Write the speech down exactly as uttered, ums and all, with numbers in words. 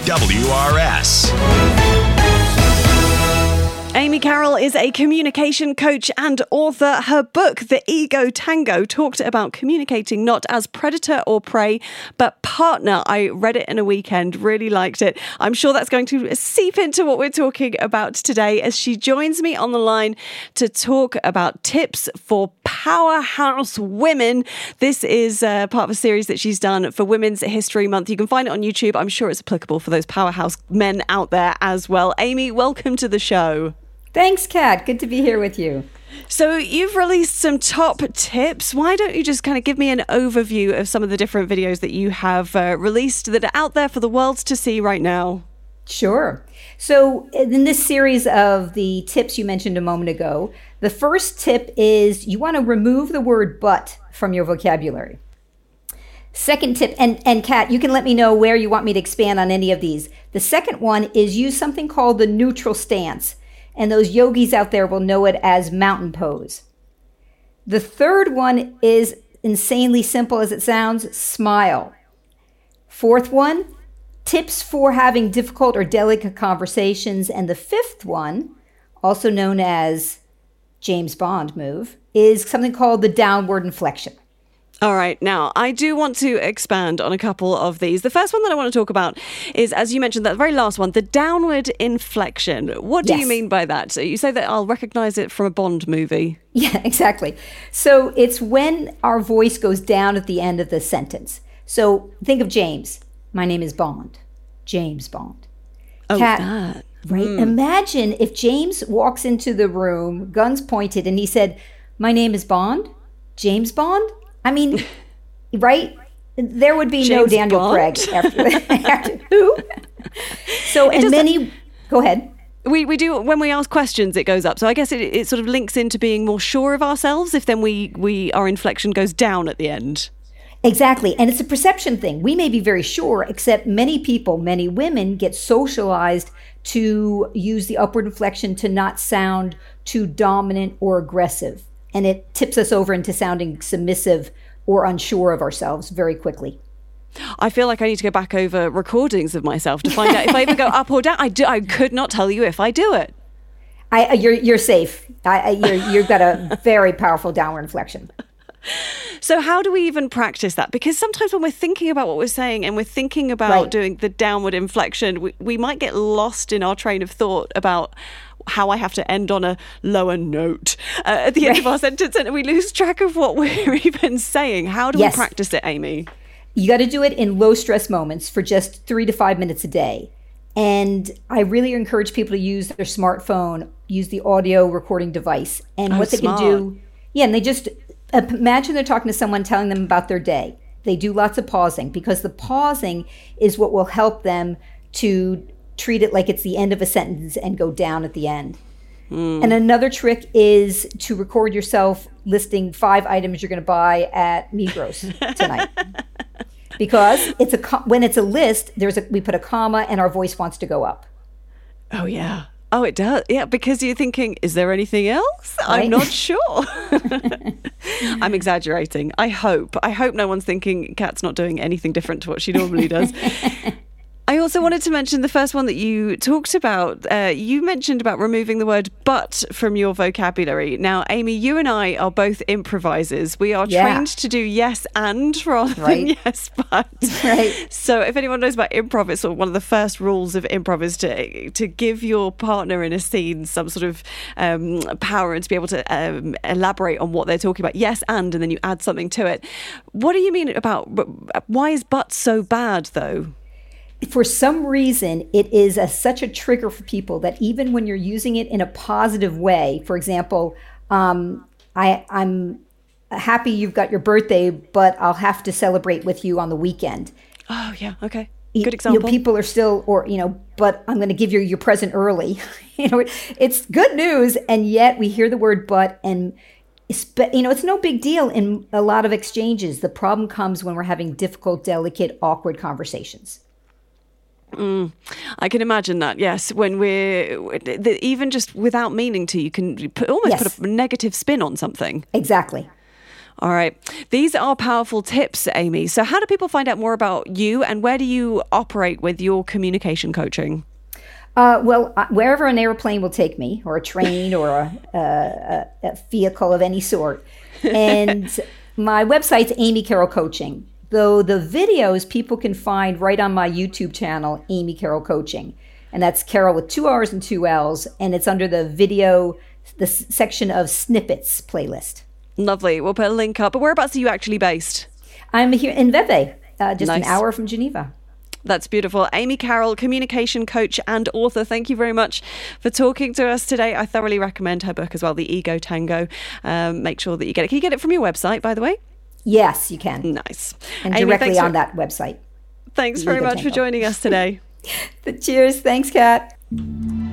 W R S. Amy Carroll is a communication coach and author. Her book, The Ego Tango, talked about communicating not as predator or prey, but partner. I read it in a weekend, really liked it. I'm sure that's going to seep into what we're talking about today as she joins me on the line to talk about tips for powerhouse women. This is uh, part of a series that she's done for Women's History Month. You can find it on YouTube. I'm sure it's applicable for those powerhouse men out there as well. Amy, welcome to the show. Thanks, Kat. Good to be here with you. So you've released some top tips. Why don't you just kind of give me an overview of some of the different videos that you have uh, released that are out there for the world to see right now? Sure. So in this series of the tips you mentioned a moment ago, the first tip is you want to remove the word but from your vocabulary. Second tip, and, and Kat, you can let me know where you want me to expand on any of these. The second one is use something called the neutral stance. And those yogis out there will know it as mountain pose. The third one is insanely simple as it sounds, smile. Fourth one, tips for having difficult or delicate conversations. And the fifth one, also known as James Bond move, is something called the downward inflection. All right. Now, I do want to expand on a couple of these. The first one that I want to talk about is, as you mentioned, that very last one, the downward inflection. What do Yes. you mean by that? So you say that I'll recognize it from a Bond movie. Yeah, exactly. So it's when our voice goes down at the end of the sentence. So think of James. My name is Bond. James Bond. Oh, Kat, that. right? Mm. Imagine if James walks into the room, guns pointed, and he said, my name is Bond? James Bond? I mean, right? There would be James no Daniel Bond? Craig after, after who? So, and does many, go ahead. We we do, when we ask questions, it goes up. So I guess it, it sort of links into being more sure of ourselves if then we, we our inflection goes down at the end. Exactly. And it's a perception thing. We may be very sure, except many people, many women get socialized to use the upward inflection to not sound too dominant or aggressive. And it tips us over into sounding submissive or unsure of ourselves very quickly. I feel like I need to go back over recordings of myself to find out if I even go up or down. I do. I could not tell you if I do it. I, you're you're safe. I, I, you're, you've got a very powerful downward inflection. So how do we even practice that? Because sometimes when we're thinking about what we're saying and we're thinking about Right. doing the downward inflection, we, we might get lost in our train of thought about how I have to end on a lower note uh, at the end Right. of our sentence, and we lose track of what we're even saying. How do Yes. we practice it, Amy? You got to do it in low stress moments for just three to five minutes a day. And I really encourage people to use their smartphone, use the audio recording device. And Oh, what they smart. can do, yeah, and they just uh, imagine they're talking to someone telling them about their day. They do lots of pausing because the pausing is what will help them to treat it like it's the end of a sentence and go down at the end. Mm. And another trick is to record yourself listing five items you're going to buy at Migros tonight. Because it's a when it's a list, there's a we put a comma and our voice wants to go up. Oh, yeah. Oh, it does. Yeah, because you're thinking, is there anything else? Right? I'm not sure. I'm exaggerating. I hope. I hope no one's thinking Kat's not doing anything different to what she normally does. I also wanted to mention the first one that you talked about. Uh, you mentioned about removing the word but from your vocabulary. Now, Amy, you and I are both improvisers. We are Yeah. trained to do yes and rather Right. than yes but. Right. So if anyone knows about improv, it's sort of one of the first rules of improv is to, to give your partner in a scene some sort of um, power and to be able to um, elaborate on what they're talking about. Yes and, and then you add something to it. What do you mean about, why is but so bad though? For some reason, it is a, such a trigger for people that even when you're using it in a positive way, for example, um, I, I'm happy you've got your birthday, but I'll have to celebrate with you on the weekend. Oh, yeah. Okay. You- Good you example. know, people are still, or, you know, but I'm going to give you your present early. you know, it's good news. And yet we hear the word but, and It's- you know, it's no big deal in a lot of exchanges. The problem comes when we're having difficult, delicate, awkward conversations. Mm, I can imagine that, yes. When we're, the, even just without meaning to, you can put, almost Yes. put a negative spin on something. Exactly. All right. These are powerful tips, Amy. So how do people find out more about you, and where do you operate with your communication coaching? Uh, well, uh, wherever an airplane will take me, or a train, or a, a, a vehicle of any sort. And my website's Amy Carroll Coaching, though the videos people can find right on my YouTube channel, Amy Carroll Coaching. And that's Carroll with two R's and two L's. And it's under the video, the s- section of snippets playlist. Lovely. We'll put a link up. But whereabouts are you actually based? I'm here in Vevey, uh, just Nice. an hour from Geneva. That's beautiful. Amy Carroll, communication coach and author. Thank you very much for talking to us today. I thoroughly recommend her book as well, The Ego Tango. Um, make sure that you get it. Can you get it from your website, by the way? Yes, you can. Nice. And Amy, directly thanks on for, that website. Thanks very Ego much for Tango. joining us today. Cheers. Thanks, Kat.